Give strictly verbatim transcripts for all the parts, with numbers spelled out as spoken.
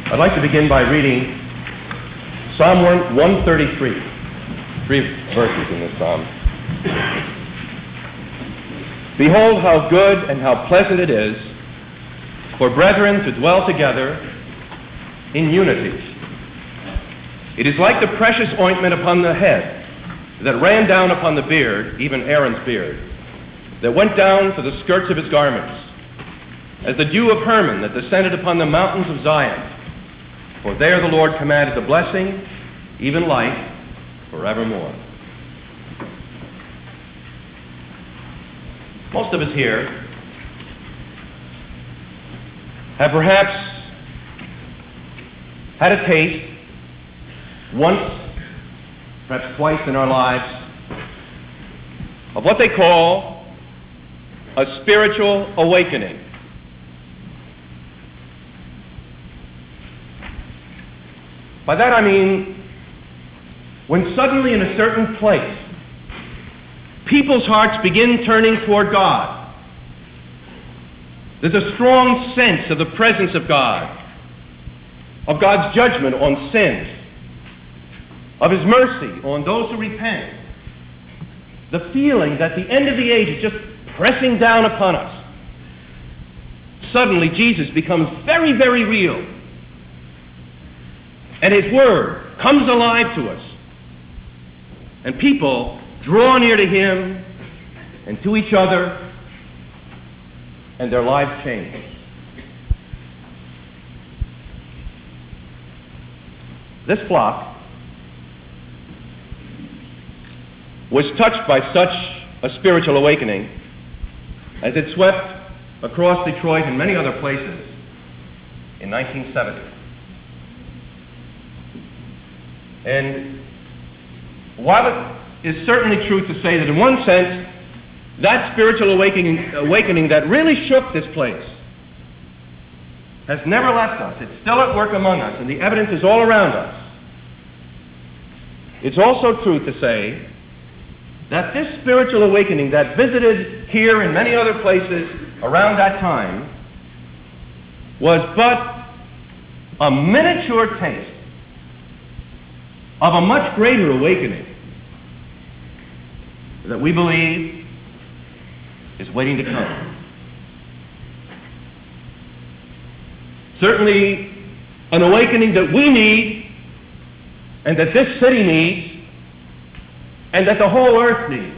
I'd like to begin by reading Psalm one thirty-three, three verses in this psalm. Behold how good and how pleasant it is for brethren to dwell together in unity. It is like the precious ointment upon the head that ran down upon the beard, even Aaron's beard, that went down to the skirts of his garments, as the dew of Hermon that descended upon the mountains of Zion. For there the Lord commanded the blessing, even life, forevermore. Most of us here have perhaps had a taste once, perhaps twice in our lives, of what they call a spiritual awakening. By that I mean when suddenly in a certain place people's hearts begin turning toward God. There's a strong sense of the presence of God, of God's judgment on sin, of His mercy on those who repent. The feeling that the end of the age is just pressing down upon us. Suddenly Jesus becomes very, very real. And His Word comes alive to us. And people draw near to Him and to each other, and their lives change. This flock was touched by such a spiritual awakening as it swept across Detroit and many other places in nineteen seventy. And while it is certainly true to say that in one sense, that spiritual awakening, awakening that really shook this place has never left us. It's still at work among us, and the evidence is all around us. It's also true to say that this spiritual awakening that visited here and many other places around that time was but a miniature taste of a much greater awakening that we believe is waiting to come. Certainly an awakening that we need, and that this city needs, and that the whole earth needs.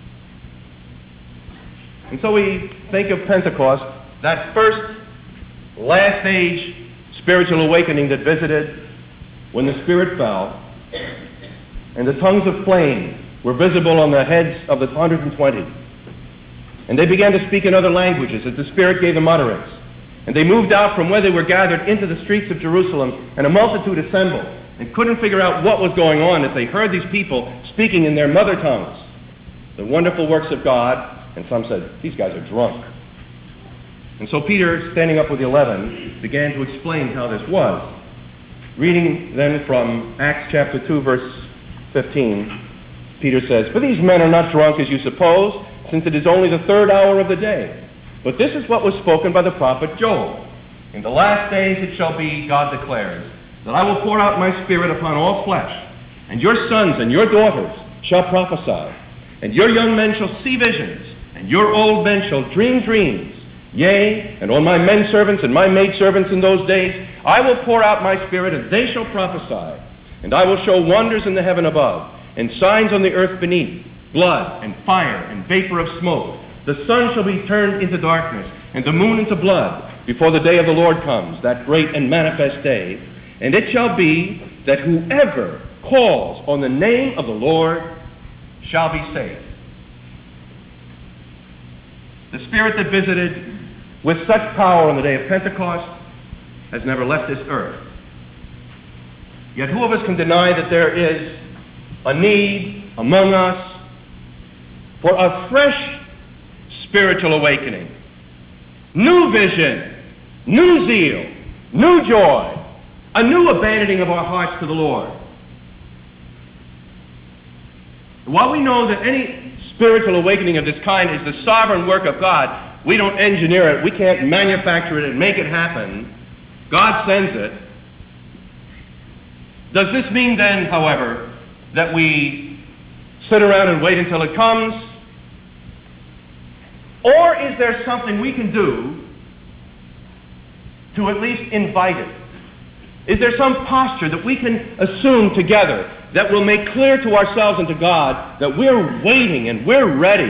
And so we think of Pentecost, that first last age spiritual awakening that visited when the Spirit fell, and the tongues of flame were visible on the heads of the one hundred twenty. And they began to speak in other languages as the Spirit gave them utterance. And they moved out from where they were gathered into the streets of Jerusalem, and a multitude assembled and couldn't figure out what was going on as they heard these people speaking in their mother tongues the wonderful works of God. And some said, these guys are drunk. And so Peter, standing up with the eleven, began to explain how this was. Reading then from Acts chapter two, verse fifteen, Peter says, For these men are not drunk as you suppose, since it is only the third hour of the day. But this is what was spoken by the prophet Joel. In the last days it shall be, God declares, that I will pour out my Spirit upon all flesh, and your sons and your daughters shall prophesy, and your young men shall see visions, and your old men shall dream dreams. Yea, and on my men servants and my maid servants in those days I will pour out my Spirit, and they shall prophesy. And I will show wonders in the heaven above, and signs on the earth beneath, blood and fire and vapor of smoke. The sun shall be turned into darkness, and the moon into blood, before the day of the Lord comes, that great and manifest day. And it shall be that whoever calls on the name of the Lord shall be saved. The Spirit that visited with such power on the day of Pentecost has never left this earth. Yet who of us can deny that there is a need among us for a fresh spiritual awakening, new vision, new zeal, new joy, a new abandoning of our hearts to the Lord. While we know that any spiritual awakening of this kind is the sovereign work of God, we don't engineer it, we can't manufacture it and make it happen. God sends it. Does this mean then, however, that we sit around and wait until it comes? Or is there something we can do to at least invite it? Is there some posture that we can assume together that will make clear to ourselves and to God that we're waiting and we're ready?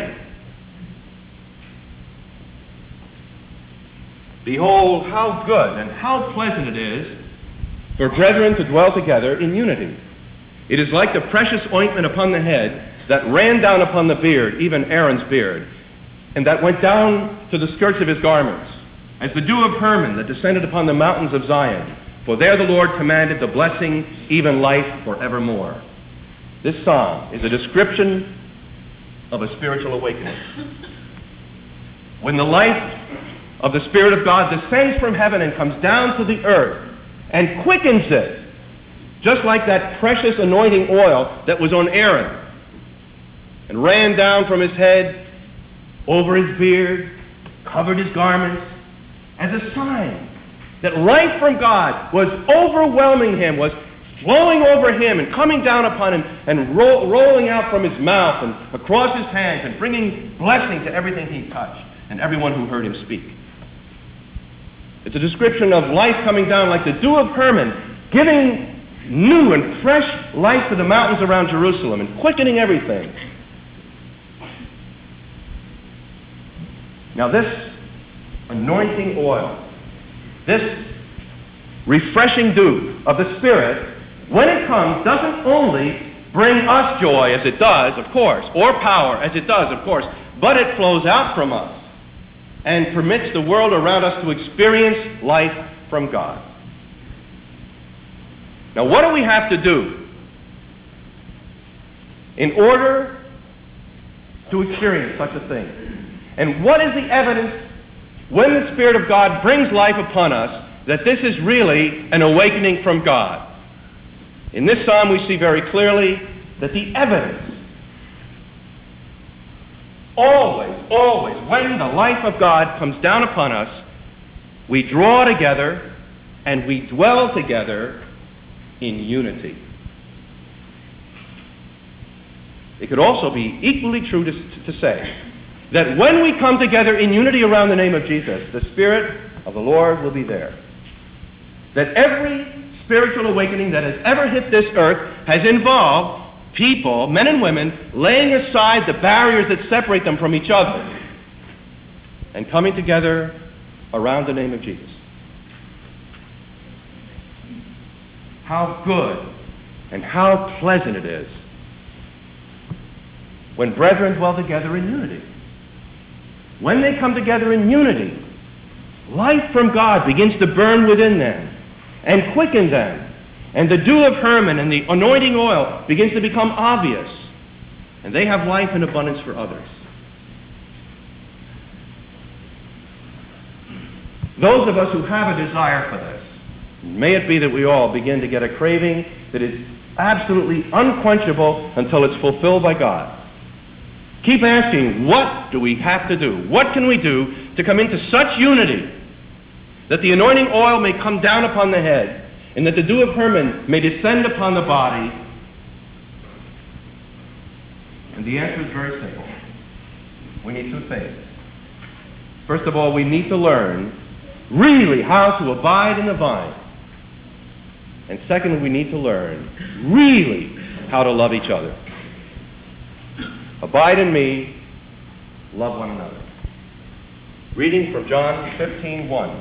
Behold, how good and how pleasant it is for brethren to dwell together in unity. It is like the precious ointment upon the head that ran down upon the beard, even Aaron's beard, and that went down to the skirts of his garments, as the dew of Hermon that descended upon the mountains of Zion. For there the Lord commanded the blessing, even life forevermore. This psalm is a description of a spiritual awakening. When the life of the Spirit of God descends from heaven and comes down to the earth and quickens it, just like that precious anointing oil that was on Aaron and ran down from his head over his beard, covered his garments, as a sign that life from God was overwhelming him, was flowing over him and coming down upon him and ro- rolling out from his mouth and across his hands and bringing blessing to everything he touched and everyone who heard him speak. It's a description of life coming down like the dew of Hermon, giving new and fresh life to the mountains around Jerusalem and quickening everything. Now this anointing oil, this refreshing dew of the Spirit, when it comes, doesn't only bring us joy, as it does, of course, or power, as it does, of course, but it flows out from us and permits the world around us to experience life from God. Now, what do we have to do in order to experience such a thing? And what is the evidence when the Spirit of God brings life upon us that this is really an awakening from God? In this psalm we see very clearly that the evidence, always, always, when the life of God comes down upon us, we draw together and we dwell together in unity. It could also be equally true to, to say that when we come together in unity around the name of Jesus, the Spirit of the Lord will be there. That every spiritual awakening that has ever hit this earth has involved people, men and women, laying aside the barriers that separate them from each other and coming together around the name of Jesus. How good and how pleasant it is when brethren dwell together in unity. When they come together in unity, life from God begins to burn within them and quicken them. And the dew of Hermon and the anointing oil begins to become obvious. And they have life in abundance for others. Those of us who have a desire for this, may it be that we all begin to get a craving that is absolutely unquenchable until it's fulfilled by God. Keep asking, what do we have to do? What can we do to come into such unity that the anointing oil may come down upon the head and that the dew of Hermon may descend upon the body? And the answer is very simple. We need two things. First of all, we need to learn really how to abide in the vine. And second, we need to learn really how to love each other. Abide in me, love one another. Reading from John fifteen one.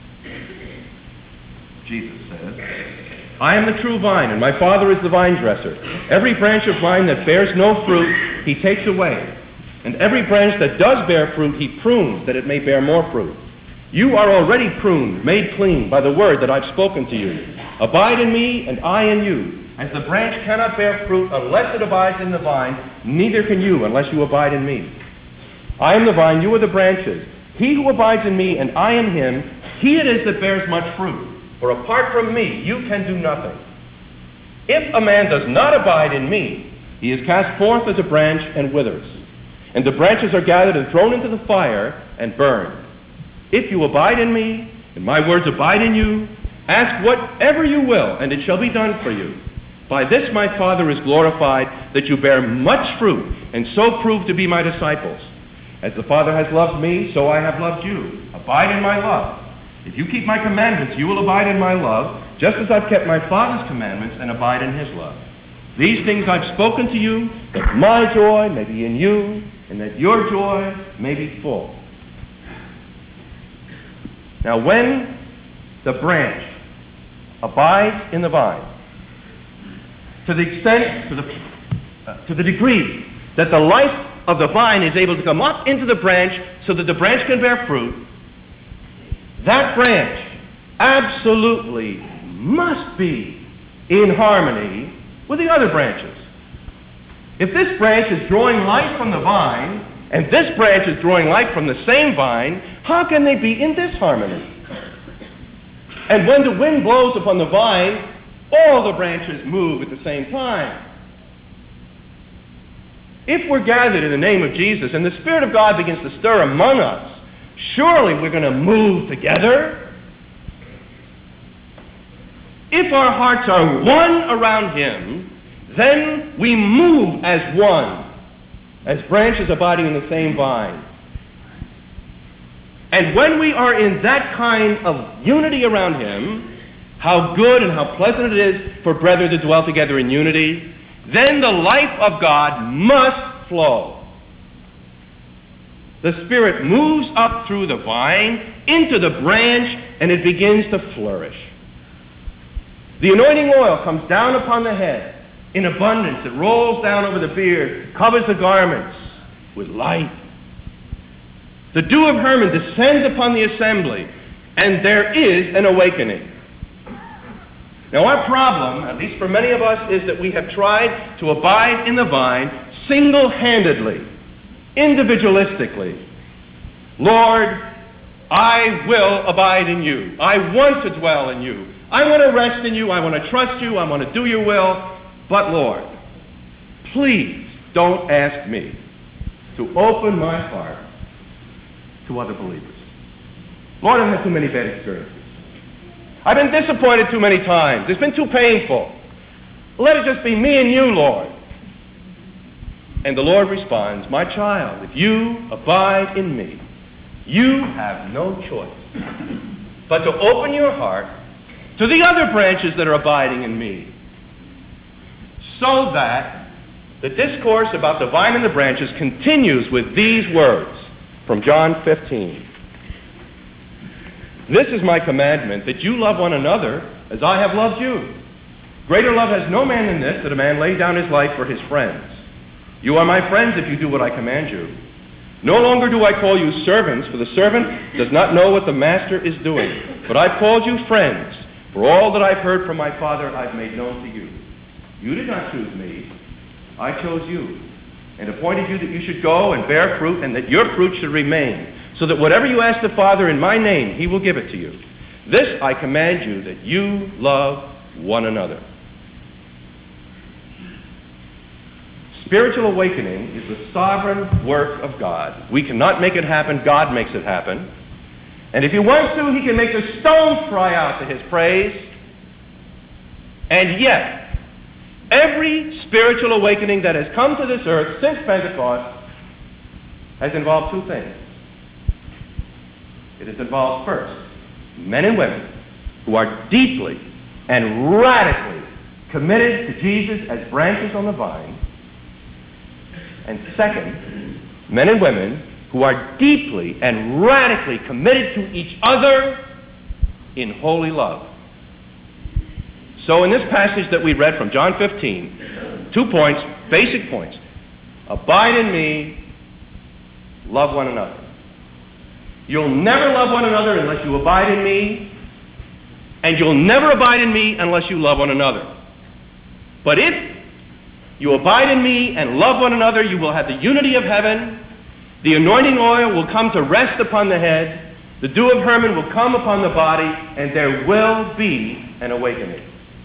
Jesus says, I am the true vine, and my Father is the vine dresser. Every branch of mine that bears no fruit, he takes away. And every branch that does bear fruit, he prunes, that it may bear more fruit. You are already pruned, made clean, by the word that I've spoken to you. Abide in me, and I in you. As the branch cannot bear fruit unless it abides in the vine, neither can you unless you abide in me. I am the vine, you are the branches. He who abides in me, and I in him, he it is that bears much fruit. For apart from me, you can do nothing. If a man does not abide in me, he is cast forth as a branch and withers. And the branches are gathered and thrown into the fire and burned. If you abide in me, and my words abide in you, ask whatever you will, and it shall be done for you. By this my Father is glorified, that you bear much fruit, and so prove to be my disciples. As the Father has loved me, so I have loved you. Abide in my love. If you keep my commandments, you will abide in my love, just as I've kept my Father's commandments and abide in his love. These things I've spoken to you, that my joy may be in you, and that your joy may be full. Now, when the branch abides in the vine, to the extent, to the, uh, to the degree that the life of the vine is able to come up into the branch so that the branch can bear fruit, that branch absolutely must be in harmony with the other branches. If this branch is drawing life from the vine, and this branch is drawing life from the same vine, how can they be in disharmony? And when the wind blows upon the vine, all the branches move at the same time. If we're gathered in the name of Jesus and the Spirit of God begins to stir among us, surely we're going to move together. If our hearts are one around him, then we move as one, as branches abiding in the same vine. And when we are in that kind of unity around him, how good and how pleasant it is for brethren to dwell together in unity, then the life of God must flow. The Spirit moves up through the vine into the branch, and it begins to flourish. The anointing oil comes down upon the head in abundance. It rolls down over the beard, covers the garments with light. The dew of Hermon descends upon the assembly, and there is an awakening. Now, our problem, at least for many of us, is that we have tried to abide in the vine single-handedly, individualistically. Lord, I will abide in you. I want to dwell in you. I want to rest in you. I want to trust you. I want to do your will. But, Lord, please don't ask me to open my heart to other believers. Lord, I've had too many bad experiences. I've been disappointed too many times. It's been too painful. Let it just be me and you, Lord. And the Lord responds, my child, if you abide in me, you have no choice but to open your heart to the other branches that are abiding in me, so that the discourse about the vine and the branches continues with these words from John fifteen. This is my commandment, that you love one another as I have loved you. Greater love has no man than this, that a man lay down his life for his friends. You are my friends if you do what I command you. No longer do I call you servants, for the servant does not know what the master is doing. But I've called you friends, for all that I've heard from my Father I've made known to you. You did not choose me, I chose you, and appointed you that you should go and bear fruit, and that your fruit should remain, so that whatever you ask the Father in my name, he will give it to you. This I command you, that you love one another. Spiritual awakening is the sovereign work of God. We cannot make it happen. God makes it happen. And if he wants to, he can make the stones cry out to his praise. And yet, every spiritual awakening that has come to this earth since Pentecost has involved two things. It has involved, first, men and women who are deeply and radically committed to Jesus as branches on the vine. And second, men and women who are deeply and radically committed to each other in holy love. So in this passage that we read from John fifteen, two points, basic points. Abide in me, love one another. You'll never love one another unless you abide in me, and you'll never abide in me unless you love one another. But if you abide in me and love one another, you will have the unity of heaven. The anointing oil will come to rest upon the head. The dew of Hermon will come upon the body, and there will be an awakening.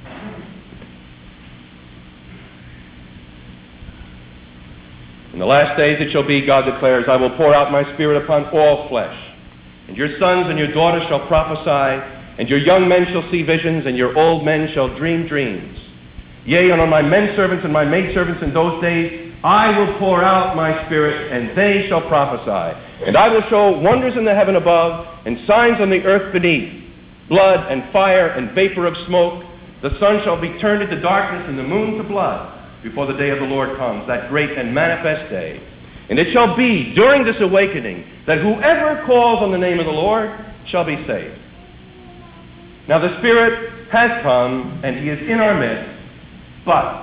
In the last days it shall be, God declares, I will pour out my Spirit upon all flesh. And your sons and your daughters shall prophesy, and your young men shall see visions, and your old men shall dream dreams. Yea, and on my men servants and my maid servants in those days, I will pour out my Spirit, and they shall prophesy. And I will show wonders in the heaven above, and signs on the earth beneath, blood and fire and vapor of smoke. The sun shall be turned into darkness, and the moon to blood, before the day of the Lord comes, that great and manifest day. And it shall be during this awakening that whoever calls on the name of the Lord shall be saved. Now the Spirit has come, and He is in our midst, but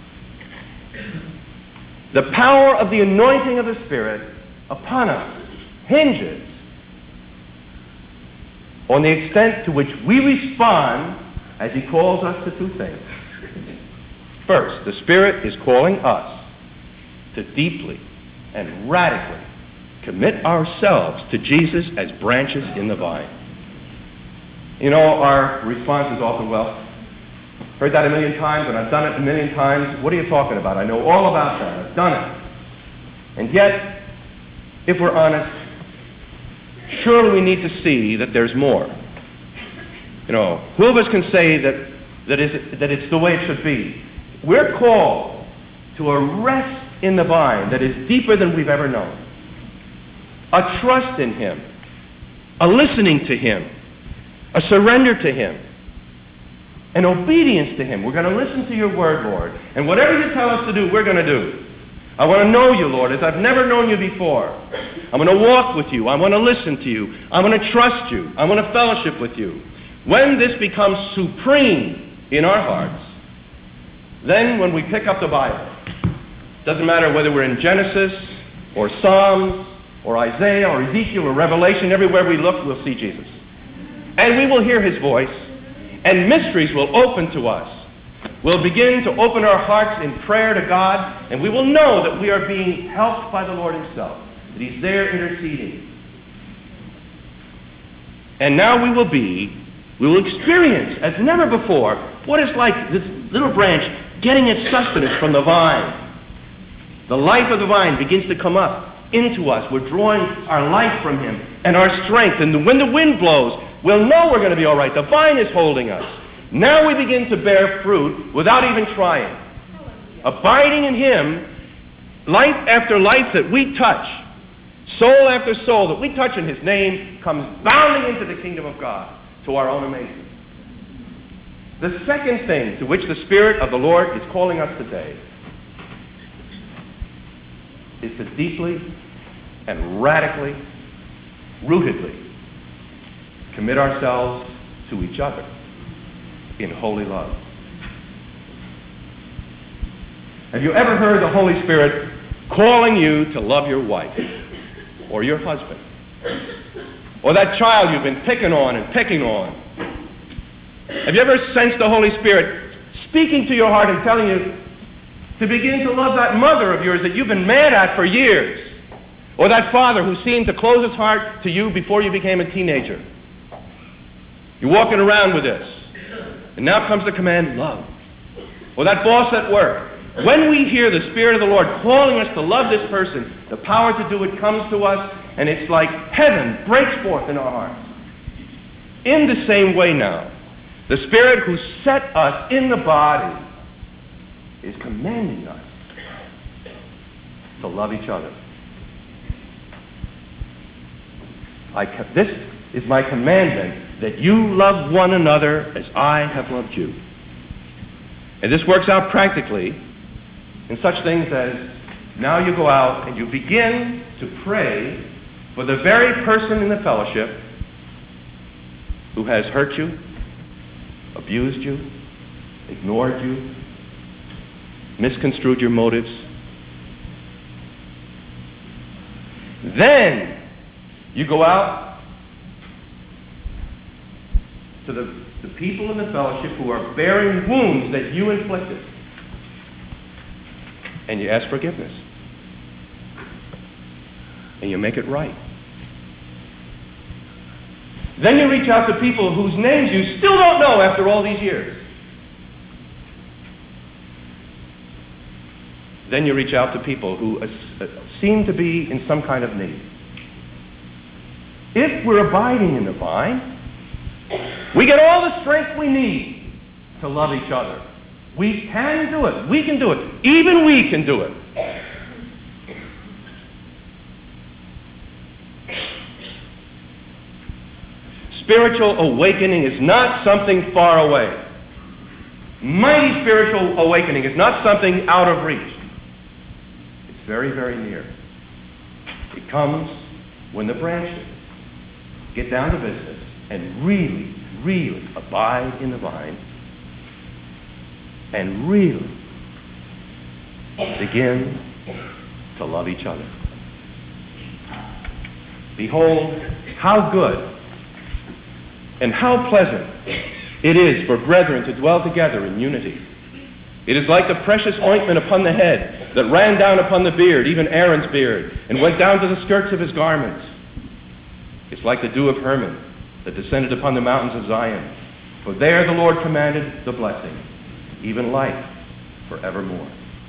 the power of the anointing of the Spirit upon us hinges on the extent to which we respond as He calls us to two things. First, the Spirit is calling us to deeply and radically commit ourselves to Jesus as branches in the vine. You know, our response is often, well, heard that a million times, and I've done it a million times. What are you talking about? I know all about that. I've done it. And yet, if we're honest, surely we need to see that there's more. You know, who of us can say that, that, is, that it's the way it should be? We're called to a rest in the vine that is deeper than we've ever known. A trust in Him. A listening to Him. A surrender to Him. An obedience to Him. We're going to listen to Your word, Lord. And whatever You tell us to do, we're going to do. I want to know You, Lord, as I've never known You before. I'm going to walk with You. I want to listen to You. I want to trust You. I want to fellowship with You. When this becomes supreme in our hearts, then when we pick up the Bible, doesn't matter whether we're in Genesis or Psalms or Isaiah or Ezekiel or Revelation, everywhere we look, we'll see Jesus. And we will hear His voice, and mysteries will open to us. We'll begin to open our hearts in prayer to God, and we will know that we are being helped by the Lord Himself, that He's there interceding. And now we will be, we will experience, as never before, what it's like this little branch getting its sustenance from the vine. The life of the vine begins to come up into us. We're drawing our life from Him and our strength. And when the wind blows, we'll know we're going to be all right. The vine is holding us. Now we begin to bear fruit without even trying. Abiding in Him, life after life that we touch, soul after soul that we touch in His name, comes bounding into the kingdom of God to our own amazement. The second thing to which the Spirit of the Lord is calling us today is to deeply and radically, rootedly commit ourselves to each other in holy love. Have you ever heard the Holy Spirit calling you to love your wife or your husband or that child you've been picking on and picking on? Have you ever sensed the Holy Spirit speaking to your heart and telling you to begin to love that mother of yours that you've been mad at for years, or that father who seemed to close his heart to you before you became a teenager? You're walking around with this. And now comes the command, love. Or that boss at work. When we hear the Spirit of the Lord calling us to love this person, the power to do it comes to us, and it's like heaven breaks forth in our hearts. In the same way now, the Spirit who set us in the body is commanding us to love each other. I, this is my commandment, that you love one another as I have loved you. And this works out practically in such things as now you go out and you begin to pray for the very person in the fellowship who has hurt you, abused you, ignored you, misconstrued your motives. Then you go out to the, the people in the fellowship who are bearing wounds that you inflicted, and you ask forgiveness, and you make it right. Then you reach out to people whose names you still don't know after all these years. Then you reach out to people who uh, seem to be in some kind of need. If we're abiding in the vine, we get all the strength we need to love each other We can do it. We can do it. Even we can do it. Spiritual awakening is not something far away. Mighty spiritual awakening is not something out of reach. It's very, very near. It comes when the branches get down to business and really, really abide in the vine and really begin to love each other. Behold, how good and how pleasant it is for brethren to dwell together in unity. It is like the precious ointment upon the head that ran down upon the beard, even Aaron's beard, and went down to the skirts of his garments. It's like the dew of Hermon that descended upon the mountains of Zion. For there the Lord commanded the blessing, even life forevermore.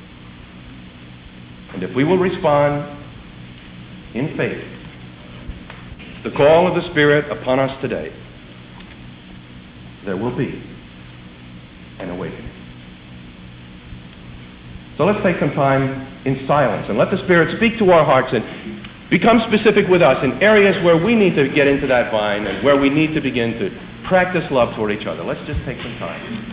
And if we will respond in faith to the call of the Spirit upon us today, there will be an awakening. So let's take some time in silence and let the Spirit speak to our hearts and become specific with us in areas where we need to get into that vine and where we need to begin to practice love toward each other. Let's just take some time.